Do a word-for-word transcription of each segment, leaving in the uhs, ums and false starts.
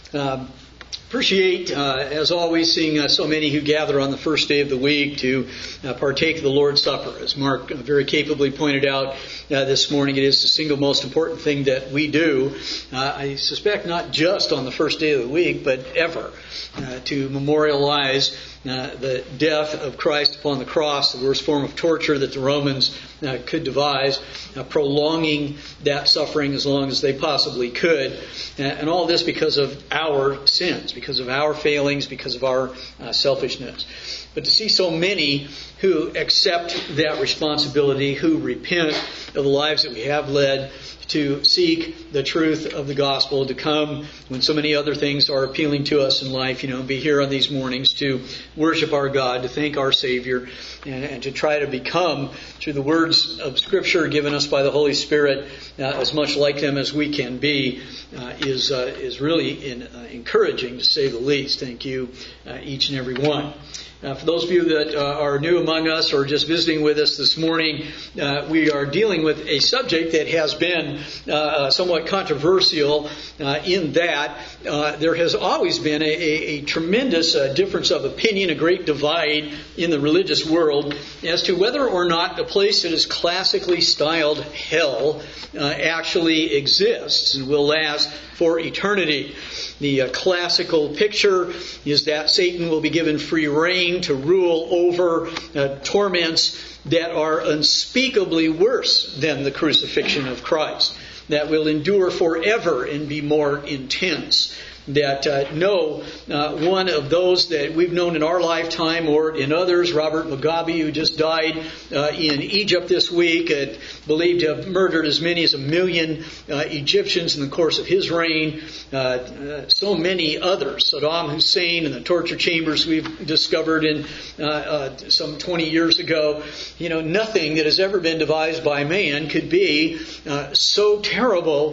Um, appreciate, uh, as always, seeing uh, so many who gather on the first day of the week to uh, partake of the Lord's Supper. As Mark very capably pointed out uh, this morning, it is the single most important thing that we do. Uh, I suspect not just on the first day of the week, but ever, uh, to memorialize uh, the death of Christ upon the cross, the worst form of torture that the Romans uh, could devise, uh, prolonging that suffering as long as they possibly could. Uh, and all this because of our sins, because of our failings, because of our uh, selfishness. But to see so many who accept that responsibility, who repent of the lives that we have led, to seek the truth of the gospel, to come when so many other things are appealing to us in life, you know, be here on these mornings to worship our God, to thank our Savior, and, and to try to become, through the words of Scripture given us by the Holy Spirit, uh, as much like them as we can be, uh, is uh, is really in, uh, encouraging, to say the least. Thank you, uh, each and every one. Uh, for those of you that uh, are new among us or just visiting with us this morning, uh, we are dealing with a subject that has been uh, somewhat controversial uh, in that uh, there has always been a, a, a tremendous uh, difference of opinion, a great divide in the religious world as to whether or not a place that is classically styled hell uh, actually exists and will last for eternity. The uh, classical picture is that Satan will be given free rein to rule over uh, torments that are unspeakably worse than the crucifixion of Christ, that will endure forever and be more intense. That uh, no uh, one of those that we've known in our lifetime or in others, Robert Mugabe, who just died uh, in Egypt this week, uh, believed to have murdered as many as a million uh, Egyptians in the course of his reign. Uh, uh, so many others, Saddam Hussein and the torture chambers we've discovered in uh, uh, some twenty years ago. You know, nothing that has ever been devised by man could be uh, so terrible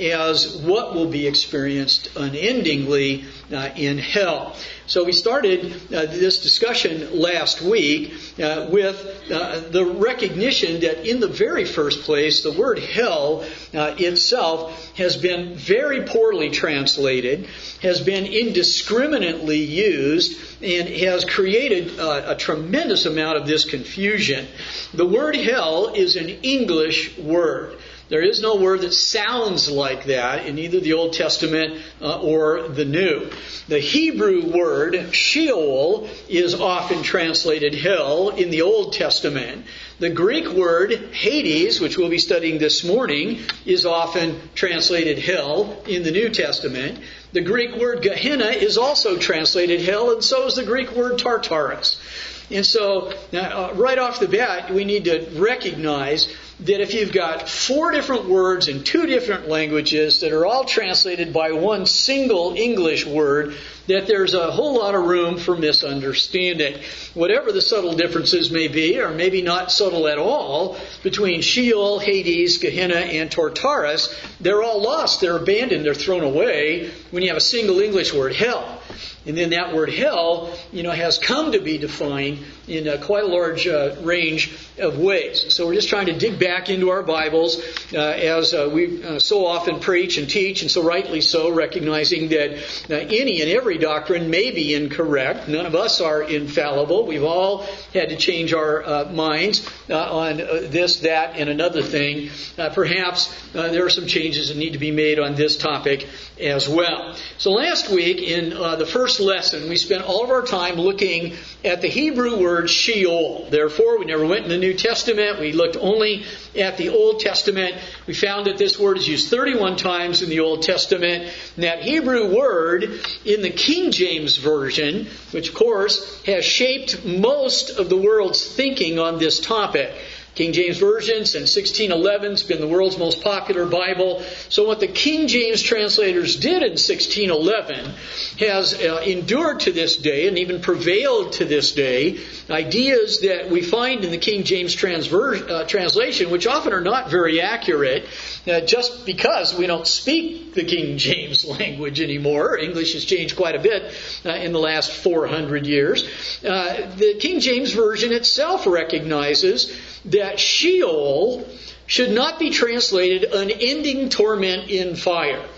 as what will be experienced unendingly Uh, in hell. So we started uh, this discussion last week uh, with uh, the recognition that in the very first place, the word hell uh, itself has been very poorly translated, has been indiscriminately used, and has created uh, a tremendous amount of this confusion. The word hell is an English word. There is no word that sounds like that in either the Old Testament uh, or the New. The Hebrew word Sheol is often translated hell in the Old Testament. The Greek word Hades, which we'll be studying this morning, is often translated hell in the New Testament. The Greek word Gehenna is also translated hell, and so is the Greek word Tartarus. And so, uh, right off the bat, we need to recognize that if you've got four different words in two different languages that are all translated by one single English word, that there's a whole lot of room for misunderstanding. Whatever the subtle differences may be, or maybe not subtle at all, between Sheol, Hades, Gehenna, and Tartarus, they're all lost, they're abandoned, they're thrown away when you have a single English word, hell. And then that word hell, you know, has come to be defined in a quite a large uh, range of ways. So we're just trying to dig back into our Bibles uh, as uh, we uh, so often preach and teach, and so rightly so, recognizing that uh, any and every doctrine may be incorrect. None of us are infallible. We've all had to change our uh, minds uh, on uh, this, that, and another thing. Uh, perhaps uh, there are some changes that need to be made on this topic as well. So last week in uh, the first lesson, we spent all of our time looking at the Hebrew word Sheol. Therefore, we never went in the New Testament. We looked only at the Old Testament. We found that this word is used thirty-one times in the Old Testament. And that Hebrew word in the King James Version, which of course has shaped most of the world's thinking on this topic. King James Version since sixteen eleven has been the world's most popular Bible. So what the King James translators did in sixteen eleven has uh, endured to this day and even prevailed to this day. Ideas that we find in the King James transver- uh, translation, which often are not very accurate, uh, just because we don't speak the King James language anymore. English has changed quite a bit uh, in the last four hundred years. Uh, the King James Version itself recognizes that Sheol should not be translated unending torment in fire.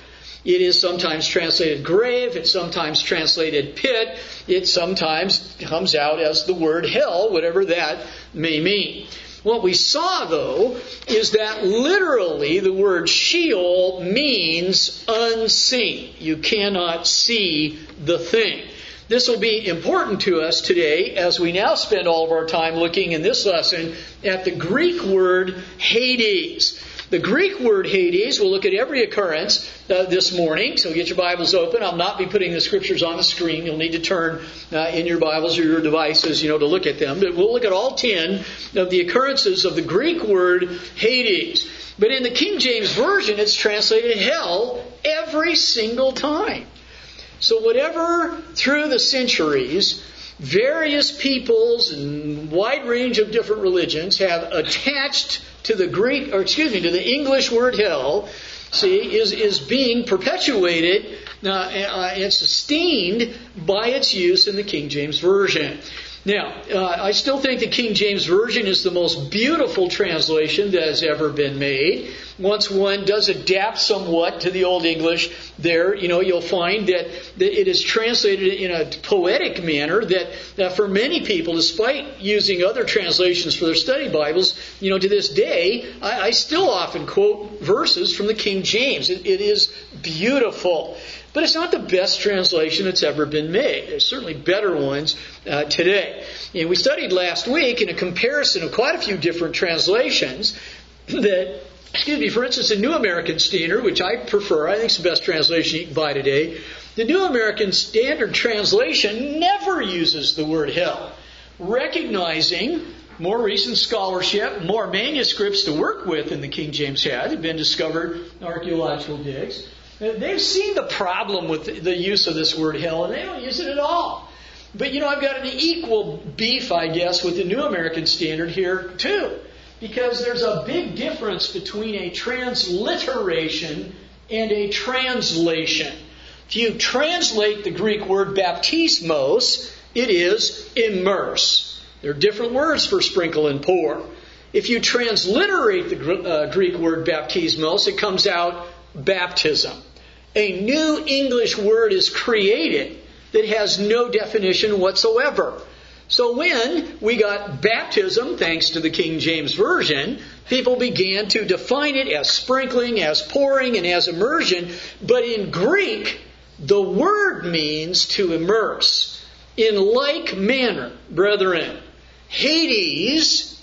It is sometimes translated grave. It's sometimes translated pit. It sometimes comes out as the word hell, whatever that may mean. What we saw, though, is that literally the word Sheol means unseen. You cannot see the thing. This will be important to us today as we now spend all of our time looking in this lesson at the Greek word Hades. The Greek word Hades, we'll look at every occurrence uh, this morning, so get your Bibles open. I'll not be putting the scriptures on the screen. You'll need to turn uh, in your Bibles or your devices, you know, to look at them. But we'll look at all ten of the occurrences of the Greek word Hades. But in the King James Version, it's translated hell every single time. So whatever through the centuries, various peoples and wide range of different religions have attached to the Greek, or excuse me, to the English word hell, see, is, is being perpetuated uh, uh, and sustained by its use in the King James Version. Now, uh, I still think the King James Version is the most beautiful translation that has ever been made. Once one does adapt somewhat to the Old English there, you know, you'll find that, that it is translated in a poetic manner that, that for many people, despite using other translations for their study Bibles, you know, to this day, I, I still often quote verses from the King James. It, it is beautiful. But it's not the best translation that's ever been made. There's certainly better ones uh, today. And we studied last week in a comparison of quite a few different translations that, excuse me, for instance, the New American Standard, which I prefer, I think it's the best translation you can buy today. The New American Standard translation never uses the word hell, recognizing more recent scholarship, more manuscripts to work with than the King James had, have been discovered in archaeological digs. They've seen the problem with the use of this word hell, and they don't use it at all. But, you know, I've got an equal beef, I guess, with the New American Standard here, too. Because there's a big difference between a transliteration and a translation. If you translate the Greek word baptismos, it is immerse. There are different words for sprinkle and pour. If you transliterate the uh, Greek word baptismos, it comes out baptism. A new English word is created that has no definition whatsoever. So when we got baptism, thanks to the King James Version, people began to define it as sprinkling, as pouring, and as immersion. But in Greek, the word means to immerse. In like manner, brethren, Hades,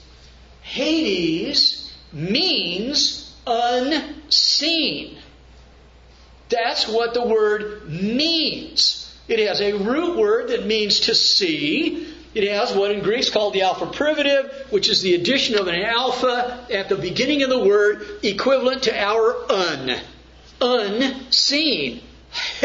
Hades means unseen. That's what the word means. It has a root word that means to see. It has what in Greek is called the alpha privative, which is the addition of an alpha at the beginning of the word, equivalent to our un. Unseen.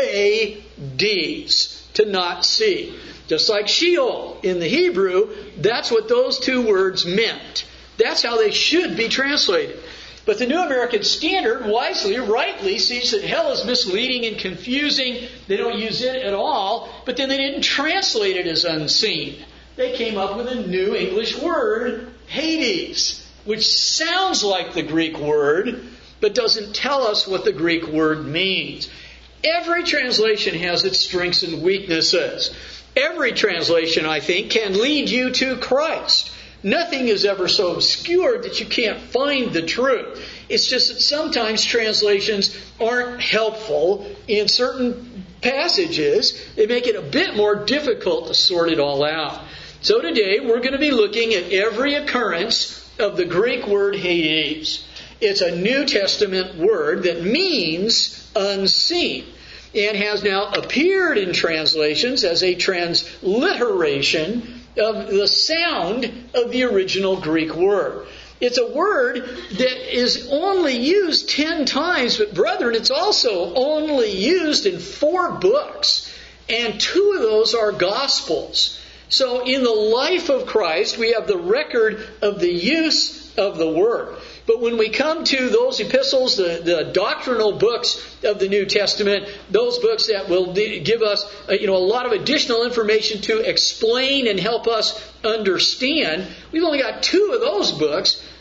Hades. To not see. Just like Sheol in the Hebrew, that's what those two words meant. That's how they should be translated. But the New American Standard wisely, rightly, sees that hell is misleading and confusing. They don't use it at all. But then they didn't translate it as unseen. They came up with a new English word, Hades, which sounds like the Greek word, but doesn't tell us what the Greek word means. Every translation has its strengths and weaknesses. Every translation, I think, can lead you to Christ. Nothing is ever so obscure that you can't find the truth. It's just that sometimes translations aren't helpful in certain passages. They make it a bit more difficult to sort it all out. So today we're going to be looking at every occurrence of the Greek word Hades. It's a New Testament word that means unseen and has now appeared in translations as a transliteration of the sound of the original Greek word. It's a word that is only used ten times, but brethren, it's also only used in four books, and two of those are Gospels. So in the life of Christ, we have the record of the use of the word. But when we come to those epistles, the, the doctrinal books of the New Testament, those books that will give us uh, you know, a lot of additional information to explain and help us understand, we've only got two of those books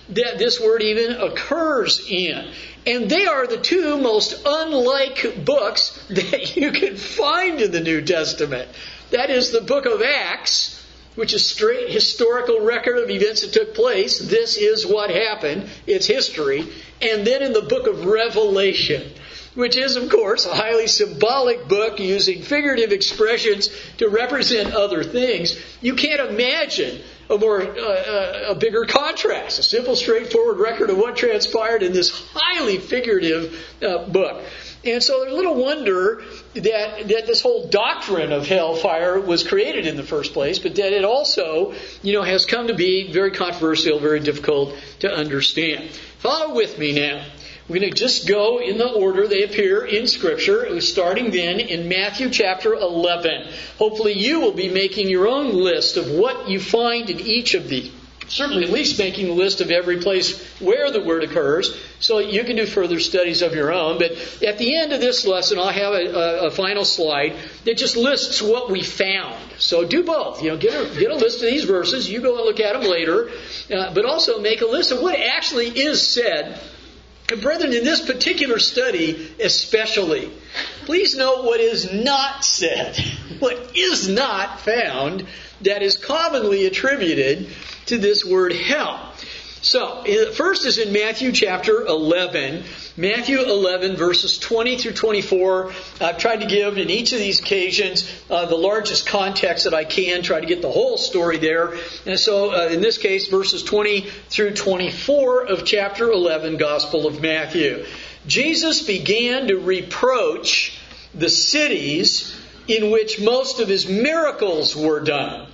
that this word even occurs in. And they are the two most unlike books that you can find in the New Testament. That is the book of Acts, which is straight historical record of events that took place. This is what happened. It's history. And then in the book of Revelation, which is, of course, a highly symbolic book using figurative expressions to represent other things. You can't imagine a more uh, a bigger contrast, a simple, straightforward record of what transpired in this highly figurative uh, book. And so there's little wonder that that this whole doctrine of hellfire was created in the first place, but that it also, you know, has come to be very controversial, very difficult to understand. Follow with me now. We're going to just go in the order they appear in Scripture, starting then in Matthew chapter eleven. Hopefully you will be making your own list of what you find in each of these. Certainly at least making a list of every place where the word occurs, so you can do further studies of your own. But at the end of this lesson, I'll have a, a, a final slide that just lists what we found. So do both. You know, get a, get a list of these verses. You go and look at them later. Uh, but also make a list of what actually is said. And brethren, in this particular study especially, please note what is not said, what is not found that is commonly attributed to this word hell. So, first is in Matthew chapter eleven. Matthew eleven, verses twenty through twenty-four. I've tried to give in each of these occasions uh, the largest context that I can, try to get the whole story there. And so, uh, in this case, verses twenty through twenty-four of chapter eleven, Gospel of Matthew. Jesus began to reproach the cities in which most of his miracles were done,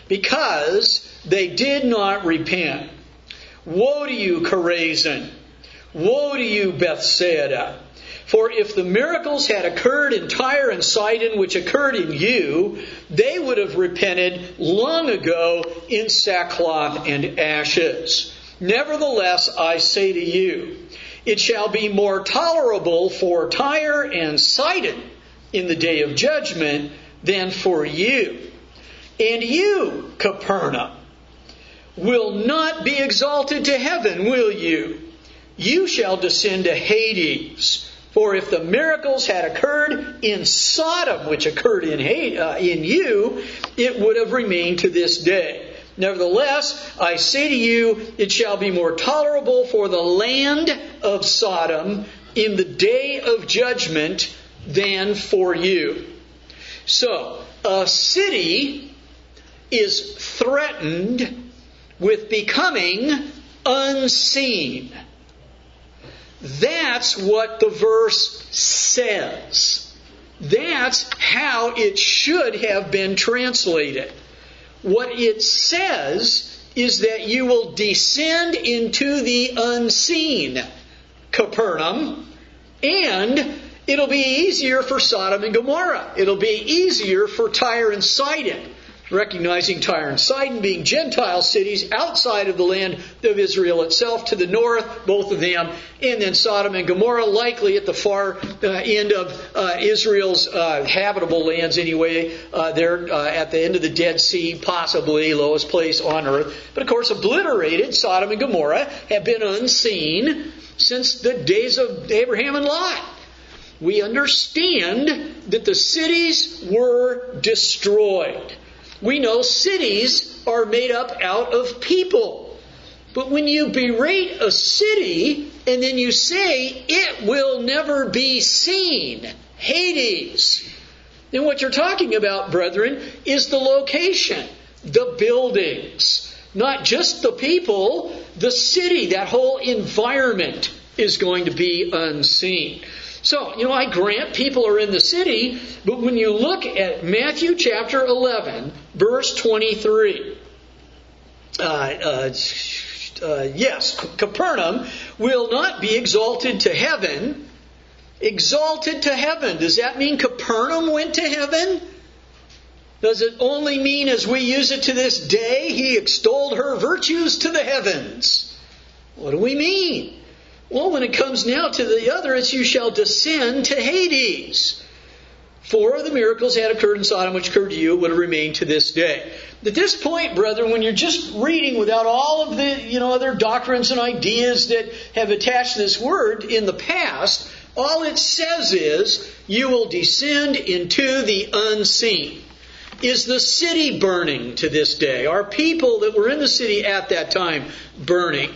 because they did not repent. Woe to you, Chorazin! Woe to you, Bethsaida! For if the miracles had occurred in Tyre and Sidon, which occurred in you, they would have repented long ago in sackcloth and ashes. Nevertheless, I say to you, it shall be more tolerable for Tyre and Sidon in the day of judgment than for you. And you, Capernaum, will not be exalted to heaven, will you? You shall descend to Hades. For if the miracles had occurred in Sodom, which occurred in uh, in you, it would have remained to this day. Nevertheless, I say to you, it shall be more tolerable for the land of Sodom in the day of judgment than for you. So, a city is threatened with becoming unseen. That's what the verse says. That's how it should have been translated. What it says is that you will descend into the unseen, Capernaum, and it'll be easier for Sodom and Gomorrah. It'll be easier for Tyre and Sidon. Recognizing Tyre and Sidon being Gentile cities outside of the land of Israel itself to the north, both of them, and then Sodom and Gomorrah likely at the far uh, end of uh, Israel's uh, habitable lands anyway. Uh, they're uh, at the end of the Dead Sea, possibly lowest place on earth. But of course obliterated, Sodom and Gomorrah have been unseen since the days of Abraham and Lot. We understand that the cities were destroyed. We know cities are made up out of people. But when you berate a city and then you say it will never be seen, Hades, then what you're talking about, brethren, is the location, the buildings, not just the people, the city, that whole environment is going to be unseen. So, you know, I grant people are in the city, but when you look at Matthew chapter eleven, verse twenty-three, uh, uh, uh, yes, Capernaum will not be exalted to heaven. Exalted to heaven. Does that mean Capernaum went to heaven? Does it only mean, as we use it to this day, he extolled her virtues to the heavens? What do we mean? Well, when it comes now to the other, it's you shall descend to Hades. four of the miracles had occurred in Sodom which occurred to you, would have remained to this day. At this point, brethren, when you're just reading without all of the, you know, other doctrines and ideas that have attached to this word in the past, all it says is, you will descend into the unseen. Is the city burning to this day? Are people that were in the city at that time burning?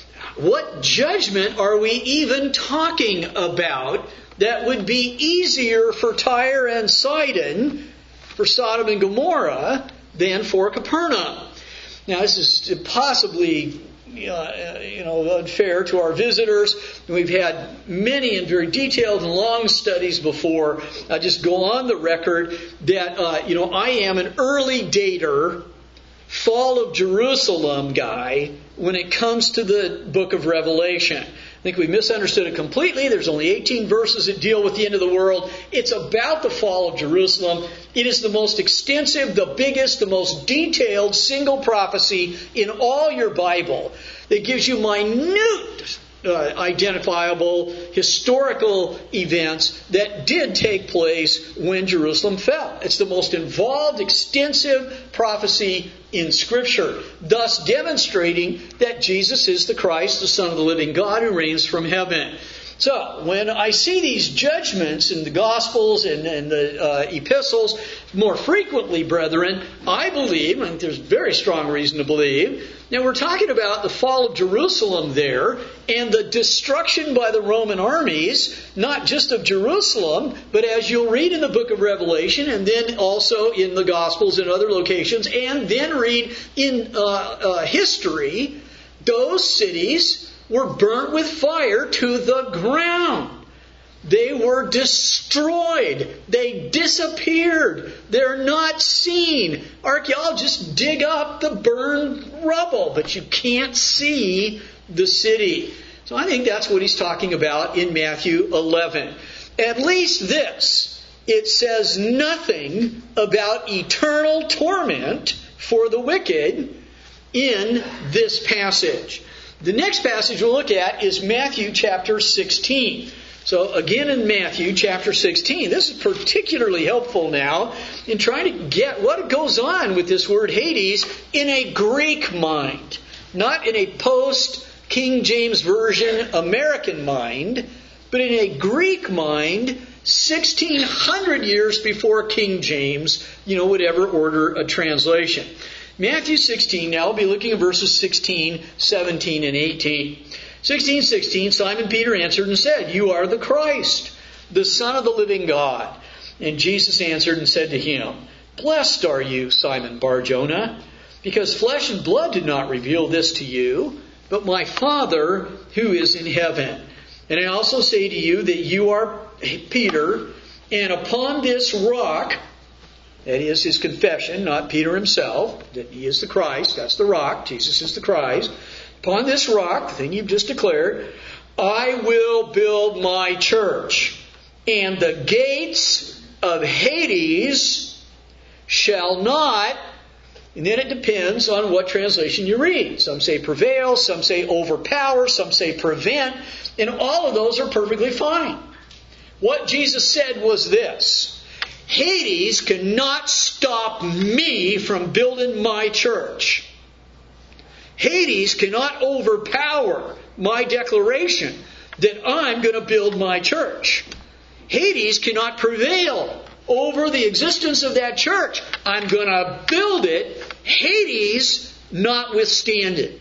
What judgment are we even talking about that would be easier for Tyre and Sidon, for Sodom and Gomorrah, than for Capernaum? Now, this is possibly uh, you know, unfair to our visitors. We've had many and very detailed and long studies before. I just go on the record that uh, you know I am an early dater, fall of Jerusalem guy when it comes to the book of Revelation. I think we misunderstood it completely. There's only eighteen verses that deal with the end of the world. It's about the fall of Jerusalem. It is the most extensive, the biggest, the most detailed single prophecy in all your Bible that gives you minute uh, identifiable historical events that did take place when Jerusalem fell. It's the most involved, extensive prophecy in Scripture, thus demonstrating that Jesus is the Christ, the Son of the living God, who reigns from heaven. So, when I see these judgments in the Gospels and, and the uh, epistles, more frequently, brethren, I believe, and there's very strong reason to believe, that we're talking about the fall of Jerusalem there and the destruction by the Roman armies, not just of Jerusalem, but as you'll read in the book of Revelation and then also in the Gospels and other locations, and then read in uh, uh, history, those cities were burnt with fire to the ground. They were destroyed. They disappeared. They're not seen. Archaeologists dig up the burned rubble, but you can't see the city. So I think that's what he's talking about in Matthew eleven. At least this, it says nothing about eternal torment for the wicked in this passage. The next passage we'll look at is Matthew chapter sixteen. So again in Matthew chapter sixteen, this is particularly helpful now in trying to get what goes on with this word Hades in a Greek mind. Not in a post-King James Version American mind, but in a Greek mind sixteen hundred years before King James, you know, would ever order a translation. Matthew sixteen, now we'll be looking at verses sixteen, seventeen, and eighteen. sixteen, sixteen, Simon Peter answered and said, "You are the Christ, the Son of the living God." And Jesus answered and said to him, "Blessed are you, Simon Bar-Jonah, because flesh and blood did not reveal this to you, but my Father who is in heaven. And I also say to you that you are Peter, and upon this rock," that is his confession, not Peter himself, that he is the Christ. That's the rock. Jesus is the Christ. "Upon this rock," the thing you've just declared, "I will build my church, and the gates of Hades shall not," and then it depends on what translation you read. Some say prevail, some say overpower, some say prevent, and all of those are perfectly fine. What Jesus said was this: Hades cannot stop me from building my church. Hades cannot overpower my declaration that I'm going to build my church. Hades cannot prevail over the existence of that church. I'm going to build it, Hades notwithstanding.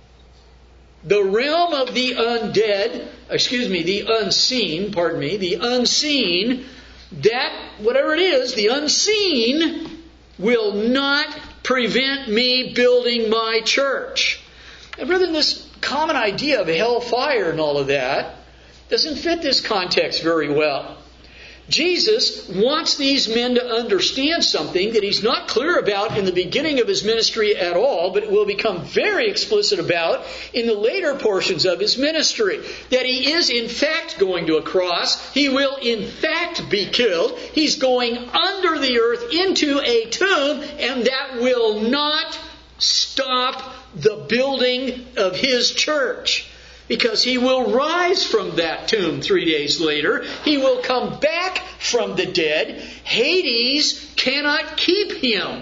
The realm of the undead, excuse me, the unseen, pardon me, the unseen, that, whatever it is, the unseen will not prevent me building my church. And rather than this common idea of hellfire and all of that, doesn't fit this context very well. Jesus wants these men to understand something that he's not clear about in the beginning of his ministry at all, but it will become very explicit about in the later portions of his ministry. That he is in fact going to a cross. He will in fact be killed. He's going under the earth into a tomb, and that will not stop the building of his church. Because he will rise from that tomb three days later. He will come back from the dead. Hades cannot keep him.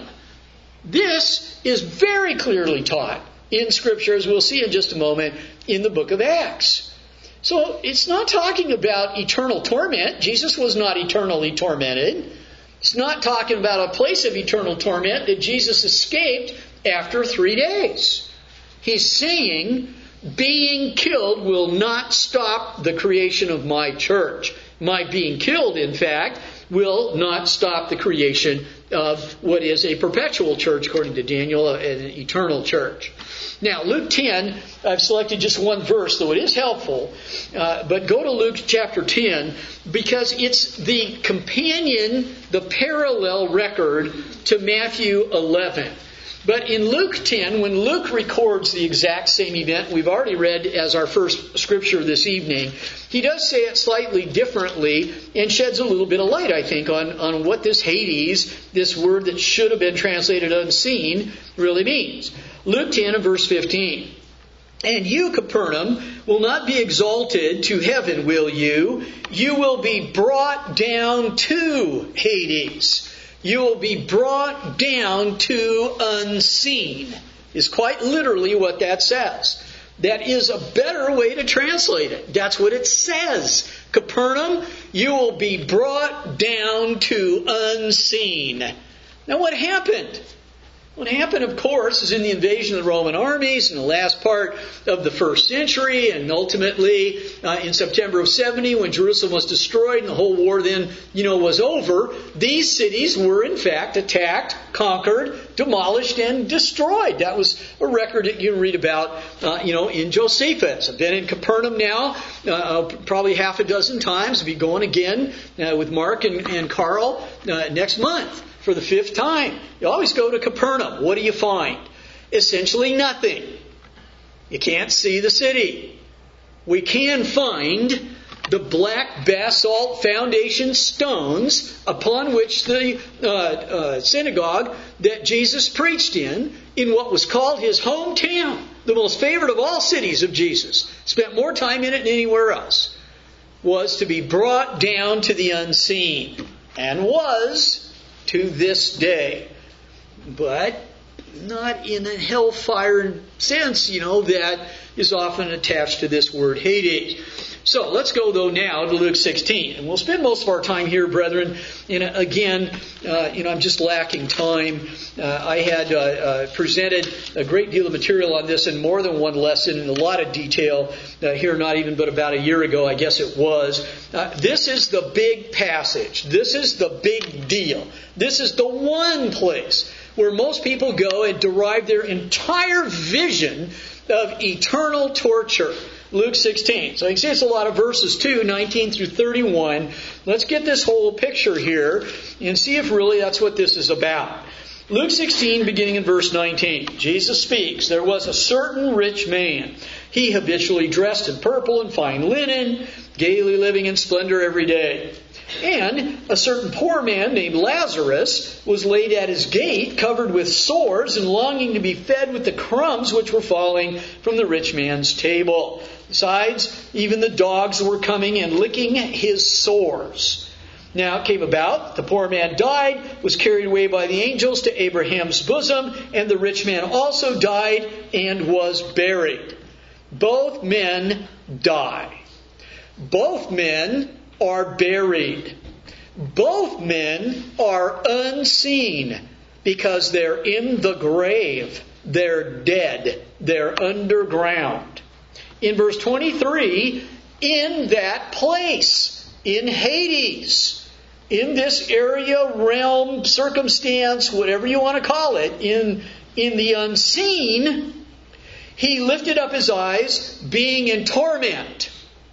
This is very clearly taught in Scripture, as we'll see in just a moment, in the book of Acts. So it's not talking about eternal torment. Jesus was not eternally tormented. It's not talking about a place of eternal torment that Jesus escaped after three days. He's saying being killed will not stop the creation of my church. My being killed, in fact, will not stop the creation of what is a perpetual church, according to Daniel, an eternal church. Now, Luke ten, I've selected just one verse, though it is helpful. Uh, but go to Luke chapter ten, because it's the companion, the parallel record to Matthew eleven. But in Luke ten, when Luke records the exact same event we've already read as our first scripture this evening, he does say it slightly differently and sheds a little bit of light, I think, on, on what this Hades, this word that should have been translated unseen, really means. Luke ten and verse fifteen. And you, Capernaum, will not be exalted to heaven, will you? You will be brought down to Hades. You will be brought down to unseen, is quite literally what that says. That is a better way to translate it. That's what it says. Capernaum, you will be brought down to unseen. Now what happened? What happened, of course, is in the invasion of the Roman armies in the last part of the first century, and ultimately uh, in September of seventy, when Jerusalem was destroyed and the whole war then, you know, was over, these cities were in fact attacked, conquered, demolished, and destroyed. That was a record that you can read about, uh, you know, in Josephus. I've been in Capernaum now uh, probably half a dozen times. I'll be going again uh, with Mark and, and Carl uh, next month. For the fifth time. You always go to Capernaum. What do you find? Essentially nothing. You can't see the city. We can find the black basalt foundation stones upon which the uh, uh, synagogue that Jesus preached in, in what was called his hometown, the most favored of all cities of Jesus, spent more time in it than anywhere else, was to be brought down to the unseen, and was to this day. But not in a hellfire sense, you know, that is often attached to this word Hades. So let's go, though, now to Luke sixteen. And we'll spend most of our time here, brethren. And again, uh, you know, I'm just lacking time. Uh, I had uh, uh, presented a great deal of material on this in more than one lesson in a lot of detail uh, here, not even but about a year ago, I guess it was. Uh, this is the big passage. This is the big deal. This is the one place where most people go and derive their entire vision of eternal torture. Luke sixteen. So you can see it's a lot of verses too, nineteen through thirty-one. Let's get this whole picture here and see if really that's what this is about. Luke sixteen, beginning in verse nineteen. Jesus speaks, "There was a certain rich man. He habitually dressed in purple and fine linen, gaily living in splendor every day. And a certain poor man named Lazarus was laid at his gate, covered with sores and longing to be fed with the crumbs which were falling from the rich man's table. Besides, even the dogs were coming and licking his sores. Now it came about, the poor man died, was carried away by the angels to Abraham's bosom, and the rich man also died and was buried." Both men die. Both men are buried. Both men are unseen because they're in the grave. They're dead. They're underground. In verse twenty-three, in that place, in Hades, in this area, realm, circumstance, whatever you want to call it, in, in the unseen, he lifted up his eyes, being in torment,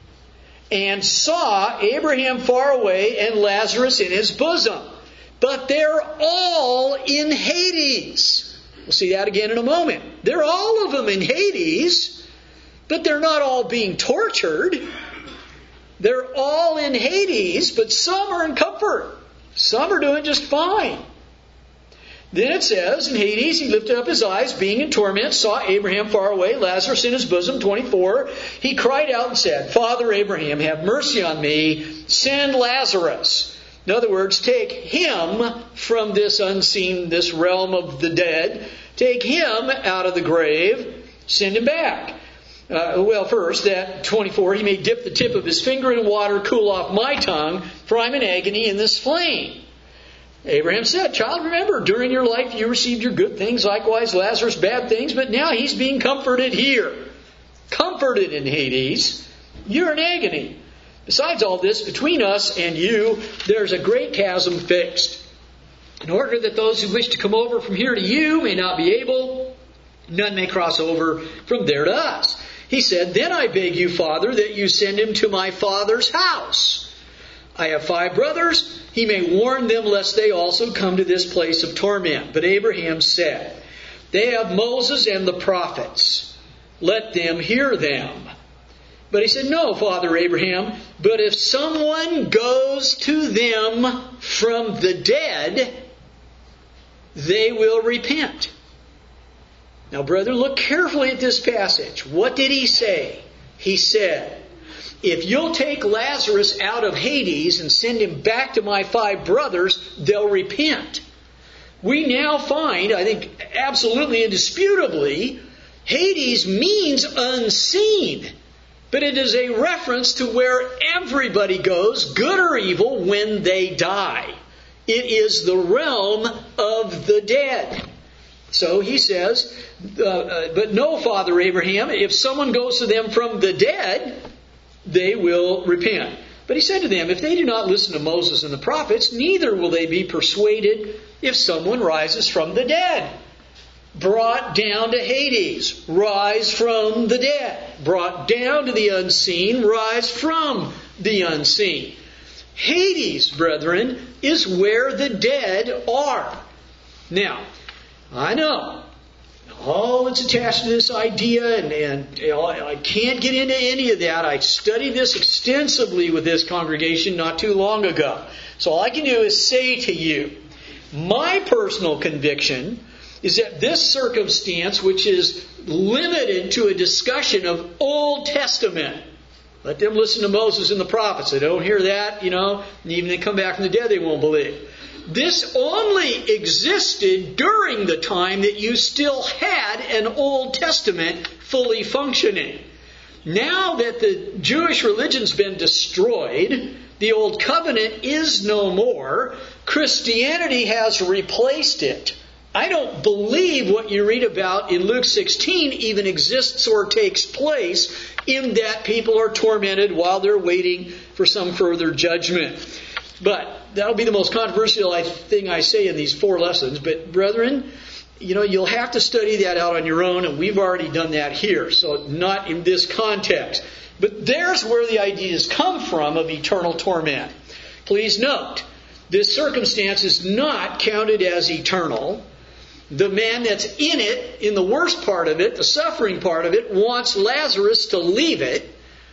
and saw Abraham far away and Lazarus in his bosom. But they're all in Hades. We'll see that again in a moment. They're all of them in Hades, but they're not all being tortured. They're all in Hades, but some are in comfort. Some are doing just fine. Then it says, in Hades, he lifted up his eyes, being in torment, saw Abraham far away, Lazarus in his bosom, twenty-four. He cried out and said, "Father Abraham, have mercy on me. Send Lazarus In other words, take him from this unseen, this realm of the dead. Take him out of the grave. Send him back. Uh, well, first, that twenty-four, he may dip the tip of his finger in water, cool off my tongue, for I'm in agony in this flame. Abraham said, child, remember, during your life you received your good things, likewise Lazarus bad things, but now he's being comforted here. Comforted in Hades. You're in agony. Besides all this, between us and you, there's a great chasm fixed. In order that those who wish to come over from here to you may not be able, none may cross over from there to us. He said, then I beg you, Father, that you send him to my father's house. I have five brothers. He may warn them lest they also come to this place of torment. But Abraham said, they have Moses and the prophets. Let them hear them. But he said, no, Father Abraham, but if someone goes to them from the dead, they will repent. Now, brethren, look carefully at this passage. What did he say? He said, if you'll take Lazarus out of Hades and send him back to my five brothers, they'll repent. We now find, I think absolutely indisputably, Hades means unseen. But it is a reference to where everybody goes, good or evil, when they die. It is the realm of the dead. So he says, uh, uh, but no, Father Abraham, if someone goes to them from the dead, they will repent. But he said to them, if they do not listen to Moses and the prophets, neither will they be persuaded if someone rises from the dead. Brought down to Hades, rise from the dead. Brought down to the unseen, rise from the unseen. Hades, brethren, is where the dead are. Now, I know all that's attached to this idea, and, and you know, I can't get into any of that. I studied this extensively with this congregation not too long ago. So all I can do is say to you, my personal conviction is that this circumstance, which is limited to a discussion of Old Testament, let them listen to Moses and the prophets. They don't hear that, you know, and even they come back from the dead, they won't believe. This only existed during the time that you still had an Old Testament fully functioning. Now that the Jewish religion's been destroyed, the Old Covenant is no more, Christianity has replaced it. I don't believe what you read about in Luke sixteen even exists or takes place in that people are tormented while they're waiting for some further judgment. But that'll be the most controversial thing I say in these four lessons. But brethren, you know, you'll have to study that out on your own, and we've already done that here, so not in this context. But there's where the ideas come from of eternal torment. Please note, this circumstance is not counted as eternal. The man that's in it, in the worst part of it, the suffering part of it, wants Lazarus to leave it.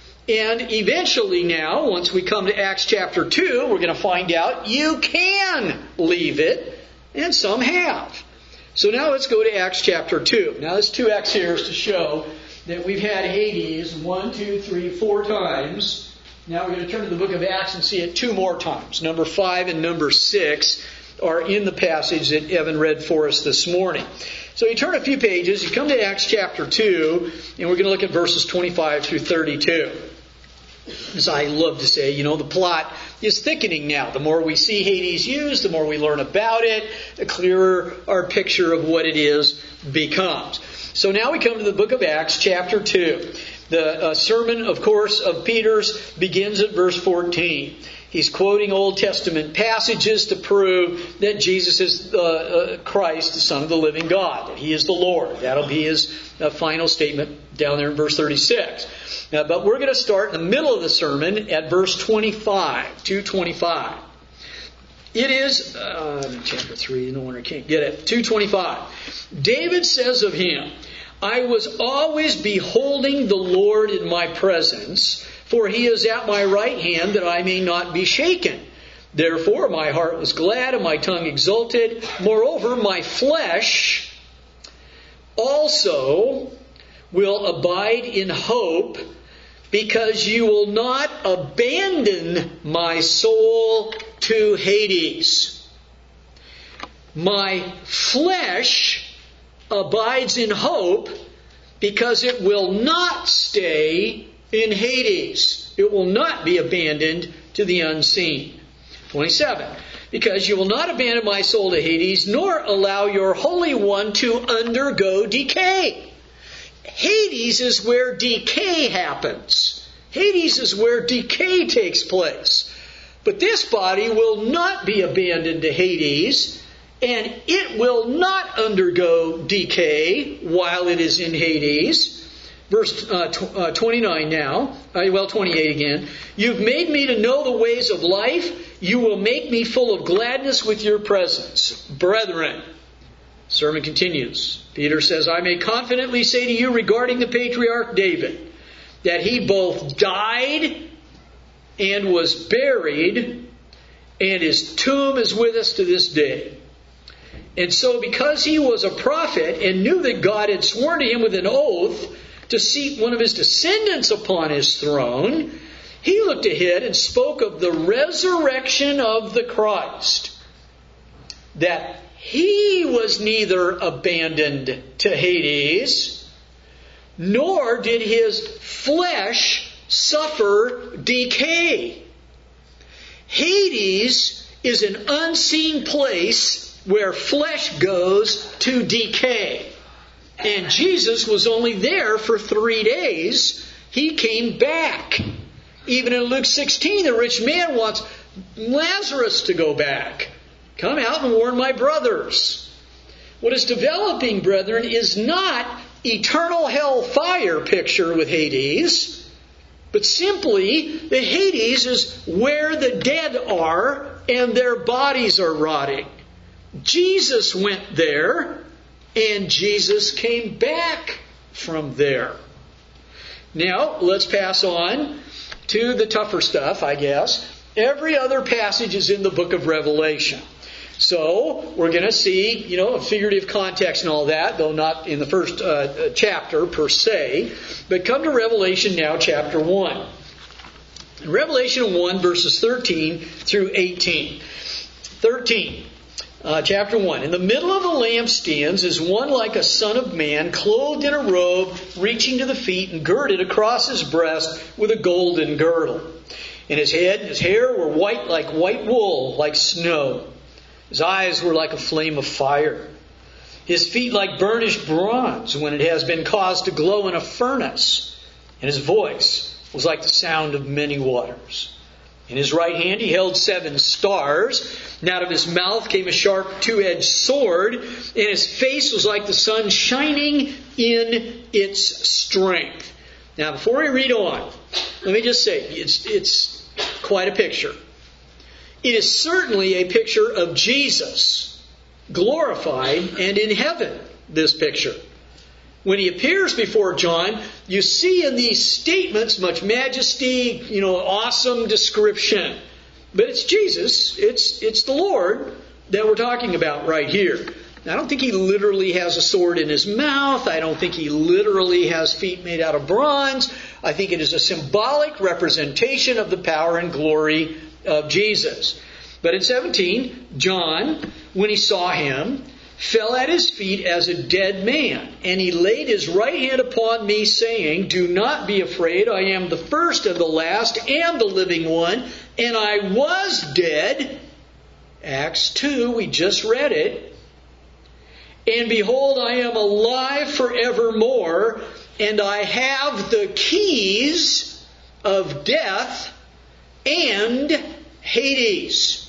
And eventually now, once we come to Acts chapter two, we're going to find out you can leave it, and some have. So now let's go to Acts chapter two. Now there's two X here to show that we've had Hades one, two, three, four times. Now we're going to turn to the book of Acts and see it two more times. Number five and number six are in the passage that Evan read for us this morning. So you turn a few pages, you come to Acts chapter two, and we're going to look at verses twenty-five through thirty-two. As I love to say, you know, the plot is thickening now. The more we see Hades used, the more we learn about it, the clearer our picture of what it is becomes. So now we come to the book of Acts chapter two. The uh, sermon, of course, of Peter's begins at verse fourteen. He's quoting Old Testament passages to prove that Jesus is uh, uh, Christ, the Son of the living God, that He is the Lord. That'll be his uh, final statement down there in verse thirty-six. Uh, but we're going to start in the middle of the sermon at verse twenty-five, two twenty-five. It is, uh, chapter three, no wonder I can't get it, two twenty-five. David says of Him, I was always beholding the Lord in my presence, for He is at my right hand that I may not be shaken. Therefore my heart was glad and my tongue exulted. Moreover, my flesh also will abide in hope, because you will not abandon my soul to Hades. My flesh abides in hope because it will not stay in Hades. It will not be abandoned to the unseen. twenty-seven. Because you will not abandon my soul to Hades, nor allow your Holy One to undergo decay. Hades is where decay happens. Hades is where decay takes place. But this body will not be abandoned to Hades, and it will not undergo decay while it is in Hades. Verse uh, tw- uh, twenty-nine now, uh, well, twenty-eight again. You've made me to know the ways of life. You will make me full of gladness with your presence. Brethren, sermon continues. Peter says, I may confidently say to you regarding the patriarch David, that he both died and was buried, and his tomb is with us to this day. And so because he was a prophet and knew that God had sworn to him with an oath to seat one of his descendants upon his throne, he looked ahead and spoke of the resurrection of the Christ, that he was neither abandoned to Hades, nor did his flesh suffer decay. Hades is an unseen place where flesh goes to decay. And Jesus was only there for three days. He came back. Even in Luke sixteen, the rich man wants Lazarus to go back. Come out and warn my brothers. What is developing, brethren, is not eternal hell fire picture with Hades, but simply the Hades is where the dead are and their bodies are rotting. Jesus went there, and Jesus came back from there. Now, let's pass on to the tougher stuff, I guess. Every other passage is in the book of Revelation. So, we're going to see, you know, a figurative context and all that, though not in the first uh, chapter per se. But come to Revelation now, chapter one. In Revelation one, verses thirteen through eighteen. thirteen. Uh, chapter one. In the middle of the lampstands is one like a son of man, clothed in a robe, reaching to the feet, and girded across his breast with a golden girdle. And his head and his hair were white like white wool, like snow. His eyes were like a flame of fire. His feet like burnished bronze when it has been caused to glow in a furnace. And his voice was like the sound of many waters. In his right hand he held seven stars, and out of his mouth came a sharp two-edged sword, and his face was like the sun shining in its strength. Now, before we read on, let me just say, it's, it's quite a picture. It is certainly a picture of Jesus, glorified and in heaven, this picture. When he appears before John, you see in these statements much majesty, you know, awesome description. But it's Jesus, it's it's the Lord that we're talking about right here. I don't think he literally has a sword in his mouth. I don't think he literally has feet made out of bronze. I think it is a symbolic representation of the power and glory of Jesus. But in seventeen, John, when he saw him, fell at his feet as a dead man. And he laid his right hand upon me, saying, Do not be afraid. I am the first and the last and the living one. And I was dead. Acts two, we just read it. And behold, I am alive forevermore. And I have the keys of death and Hades.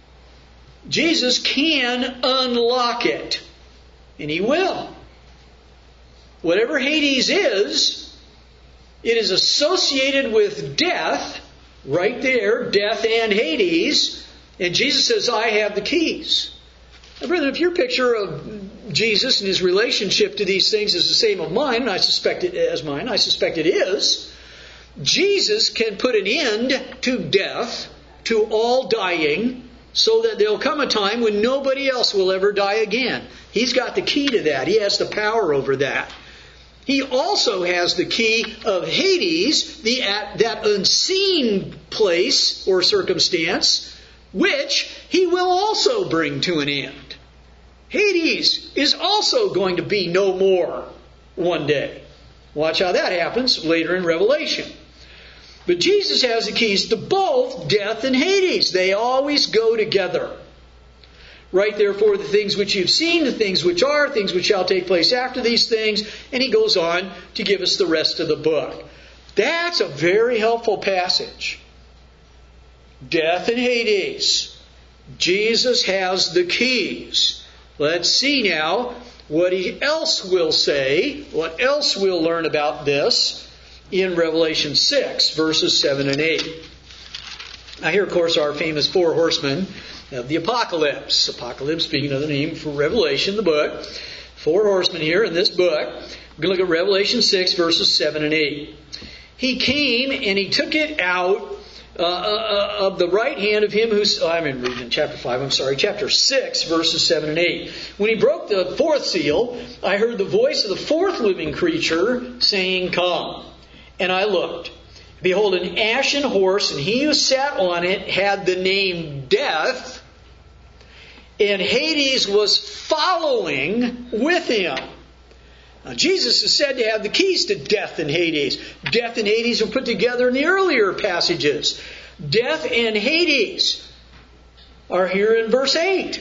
Jesus can unlock it. And he will. Whatever Hades is, it is associated with death. Right there, death and Hades. And Jesus says, I have the keys. Now, brother, if your picture of Jesus and his relationship to these things is the same of mine, and I suspect it as mine, I suspect it is, Jesus can put an end to death, to all dying, so that there'll come a time when nobody else will ever die again. He's got the key to that. He has the power over that. He also has the key of Hades, the that unseen place or circumstance which he will also bring to an end. Hades is also going to be no more one day. Watch how that happens later in Revelation. But Jesus has the keys to both death and Hades. They always go together. Write therefore the things which you've seen, the things which are, things which shall take place after these things. And he goes on to give us the rest of the book. That's a very helpful passage. Death and Hades. Jesus has the keys. Let's see now what he else will say, what else we'll learn about this in Revelation six, verses seven and eight. Now here, of course, are our famous four horsemen of the Apocalypse. Apocalypse being another name for Revelation, the book. Four horsemen here in this book. We're going to look at Revelation six, verses seven and eight. He came and he took it out uh, uh, of the right hand of him who's... Oh, I'm reading in chapter five, I'm sorry. Chapter six, verses seven and eight. When he broke the fourth seal, I heard the voice of the fourth living creature saying, "Come." And I looked. Behold, an ashen horse, and he who sat on it had the name Death, and Hades was following with him. Now, Jesus is said to have the keys to death and Hades. Death and Hades are put together in the earlier passages. Death and Hades are here in verse eight.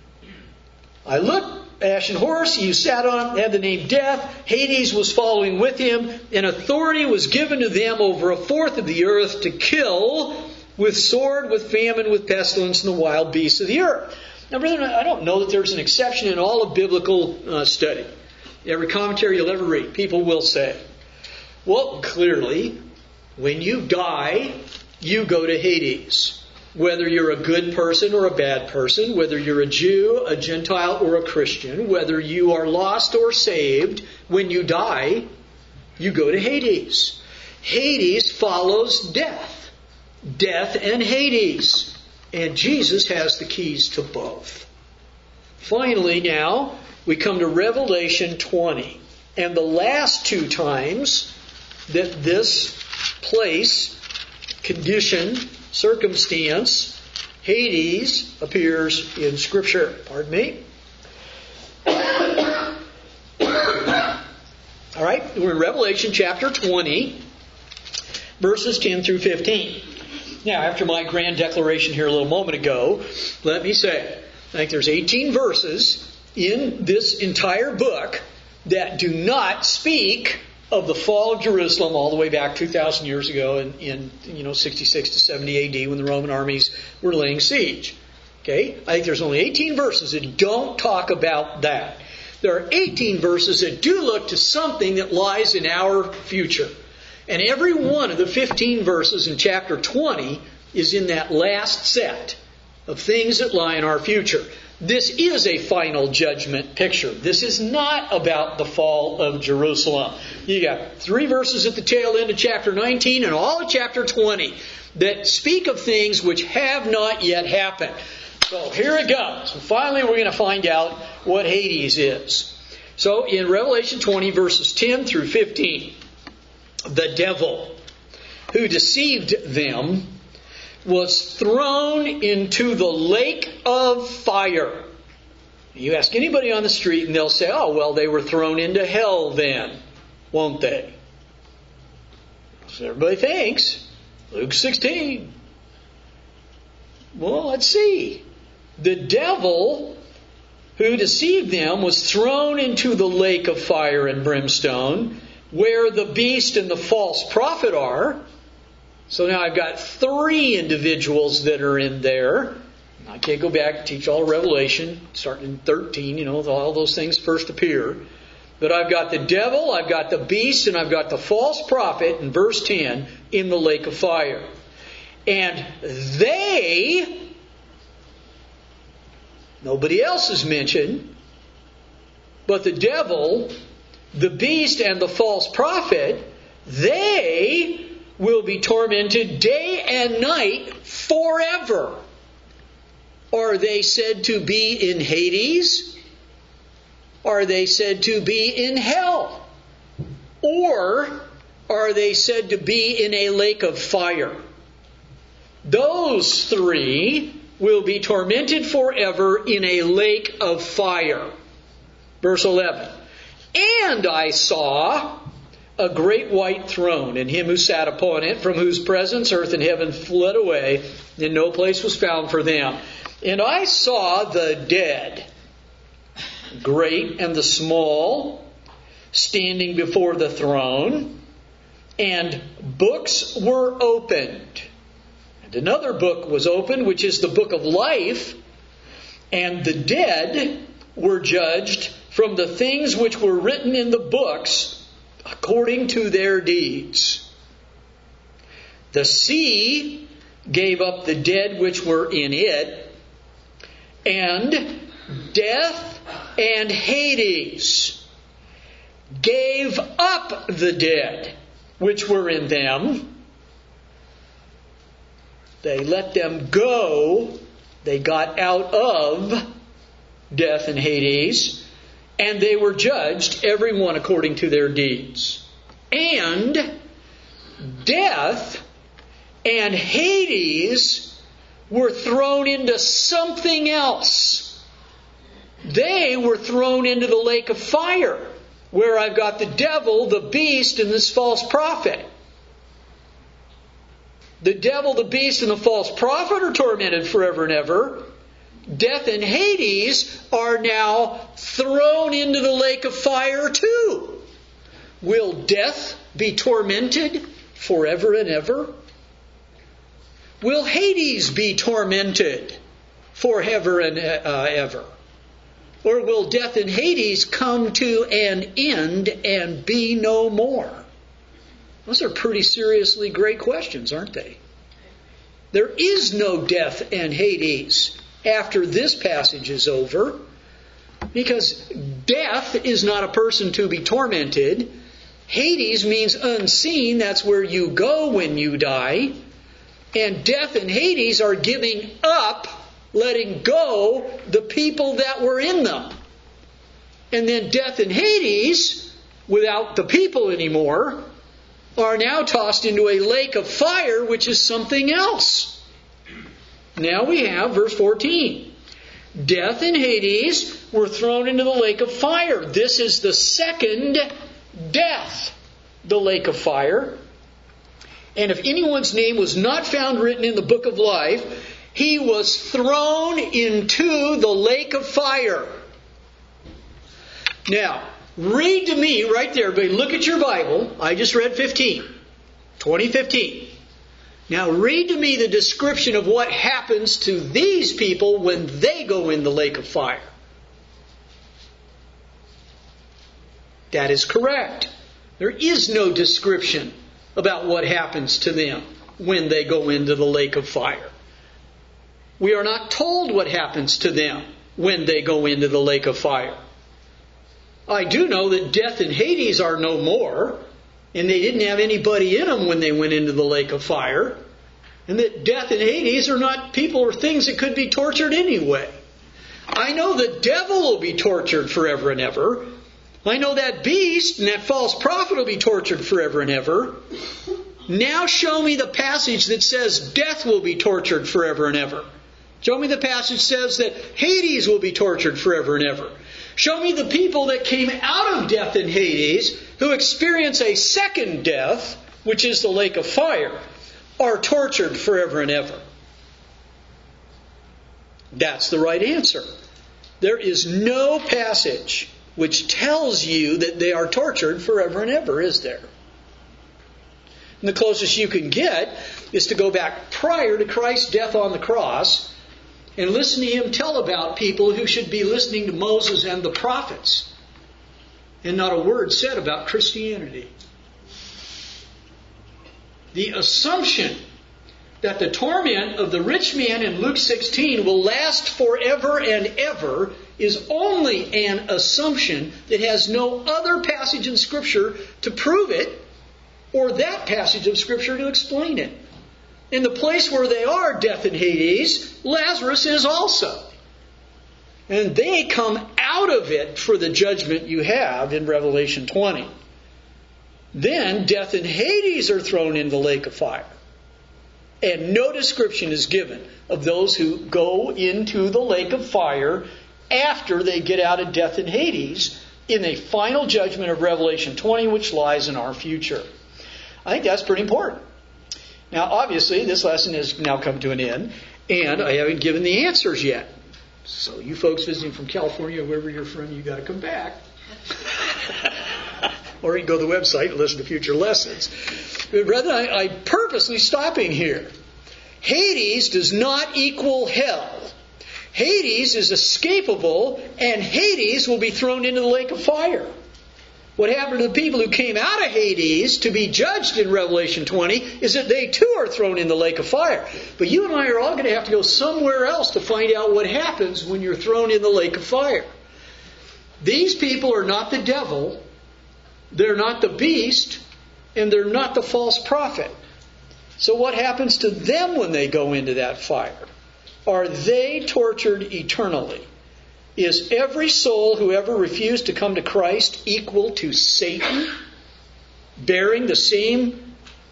I looked, ashen horse, you sat on, had the name Death. Hades was following with him, and authority was given to them over a fourth of the earth to kill with sword, with famine, with pestilence, and the wild beasts of the earth. Now, brethren, I don't know that there's an exception in all of biblical uh, study. Every commentary you'll ever read, people will say, well, clearly, when you die, you go to Hades. Whether you're a good person or a bad person, whether you're a Jew, a Gentile, or a Christian, whether you are lost or saved, when you die, you go to Hades. Hades follows death. Death and Hades. And Jesus has the keys to both. Finally, now, we come to Revelation twenty. And the last two times that this place, condition, circumstance, Hades, appears in Scripture. Pardon me. All right, we're in Revelation chapter twenty, verses ten through fifteen. Now, after my grand declaration here a little moment ago, let me say, I think there's eighteen verses in this entire book that do not speak of the fall of Jerusalem all the way back two thousand years ago in, in you know sixty-six to seventy A D when the Roman armies were laying siege. Okay? I think there's only eighteen verses that don't talk about that. There are eighteen verses that do look to something that lies in our future. And every one of the fifteen verses in chapter twenty is in that last set of things that lie in our future. This is a final judgment picture. This is not about the fall of Jerusalem. You got three verses at the tail end of chapter nineteen and all of chapter twenty that speak of things which have not yet happened. So here it goes. And finally we're going to find out what Hades is. So in Revelation twenty, verses ten through fifteen, the devil who deceived them was thrown into the lake of fire. You ask anybody on the street and they'll say, oh, well, they were thrown into hell then, won't they? So everybody thinks. Luke sixteen. Well, let's see. The devil who deceived them was thrown into the lake of fire and brimstone, where the beast and the false prophet are. So now I've got three individuals that are in there. I can't go back and teach all of Revelation, starting in thirteen, you know, all those things first appear. But I've got the devil, I've got the beast, and I've got the false prophet in verse ten in the lake of fire. And they, nobody else is mentioned, but the devil, the beast, and the false prophet, they will be tormented day and night forever. Are they said to be in Hades? Are they said to be in hell? Or are they said to be in a lake of fire? Those three will be tormented forever in a lake of fire. Verse eleven. And I saw a great white throne, and him who sat upon it, from whose presence earth and heaven fled away, and no place was found for them. And I saw the dead, great and the small, standing before the throne, and books were opened. And another book was opened, which is the book of life, and the dead were judged from the things which were written in the books according to their deeds. The sea gave up the dead which were in it, and death and Hades gave up the dead which were in them. They let them go. They got out of death and Hades, and they were judged, every one according to their deeds. And death and Hades were thrown into something else. They were thrown into the lake of fire, where I've got the devil, the beast, and this false prophet. The devil, the beast, and the false prophet are tormented forever and ever. Death and Hades are now thrown into the lake of fire too. Will death be tormented forever and ever? Will Hades be tormented forever and uh, ever? Or will death and Hades come to an end and be no more? Those are pretty seriously great questions, aren't they? There is no death and Hades after this passage is over, because death is not a person to be tormented. Hades means unseen. That's where you go when you die. And death and Hades are giving up, letting go the people that were in them. And then death and Hades, without the people anymore, are now tossed into a lake of fire, which is something else. Now we have verse fourteen. Death and Hades were thrown into the lake of fire. This is the second death, the lake of fire. And if anyone's name was not found written in the book of life, he was thrown into the lake of fire. Now, read to me right there, but look at your Bible. I just read fifteen. twenty fifteen. Now read to me the description of what happens to these people when they go in the lake of fire. That is correct. There is no description about what happens to them when they go into the lake of fire. We are not told what happens to them when they go into the lake of fire. I do know that death and Hades are no more, and they didn't have anybody in them when they went into the lake of fire, and that death and Hades are not people or things that could be tortured anyway. I know the devil will be tortured forever and ever. I know that beast and that false prophet will be tortured forever and ever. Now show me the passage that says death will be tortured forever and ever. Show me the passage that says that Hades will be tortured forever and ever. Show me the people that came out of death and Hades, who experience a second death, which is the lake of fire, are tortured forever and ever. That's the right answer. There is no passage which tells you that they are tortured forever and ever, is there? And the closest you can get is to go back prior to Christ's death on the cross and listen to him tell about people who should be listening to Moses and the prophets, and not a word said about Christianity. The assumption that the torment of the rich man in Luke sixteen will last forever and ever is only an assumption that has no other passage in Scripture to prove it, or that passage of Scripture to explain it. In the place where they are, death and Hades, Lazarus is also. And they come out of it for the judgment you have in Revelation twenty. Then death and Hades are thrown in the lake of fire. And no description is given of those who go into the lake of fire after they get out of death and Hades in the final judgment of Revelation twenty, which lies in our future. I think that's pretty important. Now, obviously, this lesson has now come to an end, and I haven't given the answers yet. So you folks visiting from California, wherever you're from, you got to come back. Or you can go to the website and listen to future lessons. But rather, I, I'm purposely stopping here. Hades does not equal hell. Hades is escapable, and Hades will be thrown into the lake of fire. What happened to the people who came out of Hades to be judged in Revelation twenty is that they too are thrown in the lake of fire. But you and I are all going to have to go somewhere else to find out what happens when you're thrown in the lake of fire. These people are not the devil, they're not the beast, and they're not the false prophet. So what happens to them when they go into that fire? Are they tortured eternally? Is every soul who ever refused to come to Christ equal to Satan, bearing the same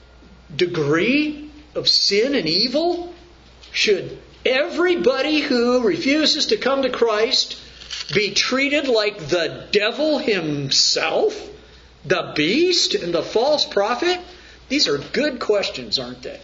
degree of sin and evil? Should everybody who refuses to come to Christ be treated like the devil himself, the beast, and the false prophet? These are good questions, aren't they?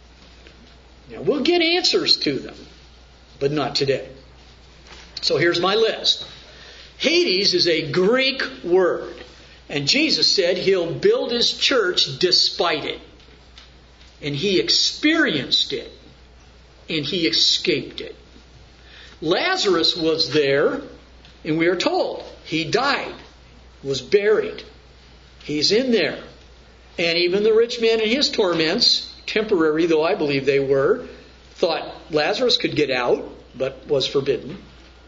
Now, we'll get answers to them, but not today. So here's my list. Hades is a Greek word, and Jesus said He'll build His church despite it. And He experienced it, and He escaped it. Lazarus was there, and we are told he died, was buried. He's in there. And even the rich man in his torments, temporary though I believe they were, thought Lazarus could get out, but was forbidden.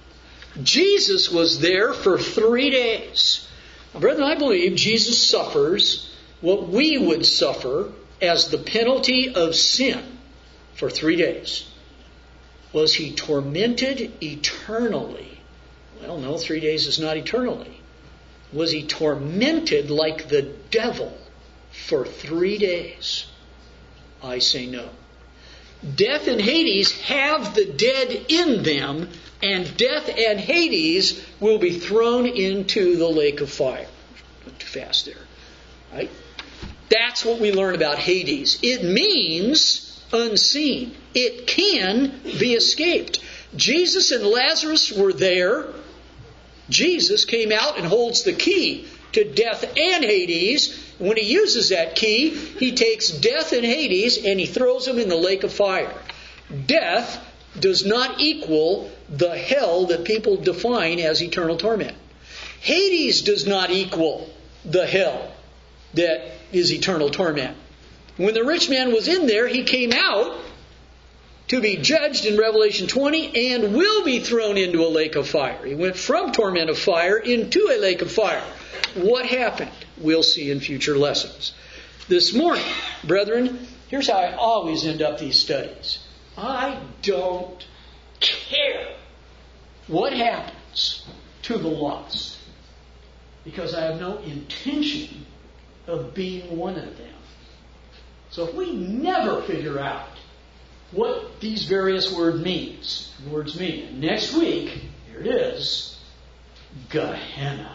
Jesus was there for three days. Now, brethren, I believe Jesus suffers what we would suffer as the penalty of sin for three days. Was He tormented eternally? Well, no, three days is not eternally. Was He tormented like the devil for three days? I say no. Death and Hades have the dead in them, and death and Hades will be thrown into the lake of fire. Not too fast there. Right? That's what we learn about Hades. It means unseen. It can be escaped. Jesus and Lazarus were there. Jesus came out and holds the key to death and Hades. When He uses that key, He takes death and Hades and He throws them in the lake of fire. Death does not equal the hell that people define as eternal torment. Hades does not equal the hell that is eternal torment. When the rich man was in there, he came out to be judged in Revelation twenty and will be thrown into a lake of fire. He went from torment of fire into a lake of fire. What happened? We'll see in future lessons. This morning, brethren, here's how I always end up these studies. I don't care what happens to the lost, because I have no intention of being one of them. So if we never figure out what these various word means, words mean, next week, here it is, Gehenna.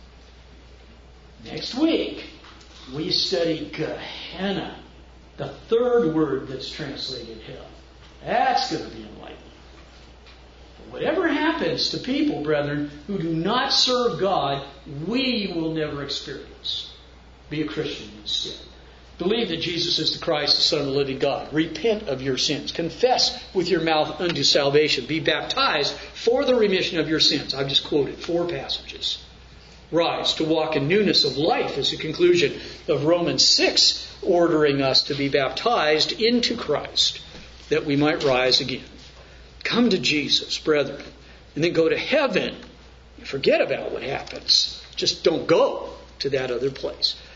Next week, we study Gehenna, the third word that's translated hell. That's going to be enlightening. But whatever happens to people, brethren, who do not serve God, we will never experience. Be a Christian instead. Believe that Jesus is the Christ, the Son of the living God. Repent of your sins. Confess with your mouth unto salvation. Be baptized for the remission of your sins. I've just quoted four passages. Rise to walk in newness of life is the conclusion of Romans six, ordering us to be baptized into Christ, that we might rise again. Come to Jesus, brethren, and then go to heaven. Forget about what happens. Just don't go to that other place.